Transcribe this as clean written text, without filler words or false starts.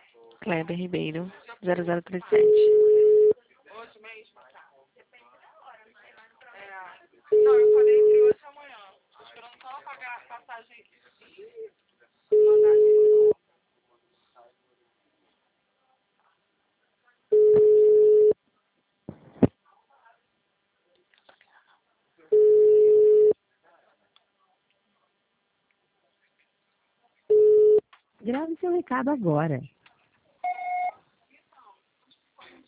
Kleber Ribeiro, 0037. Hoje mesmo? Não, eu falei entre hoje e amanhã. Tô esperando só ela pagar a passagem e mandar. Grave seu recado agora.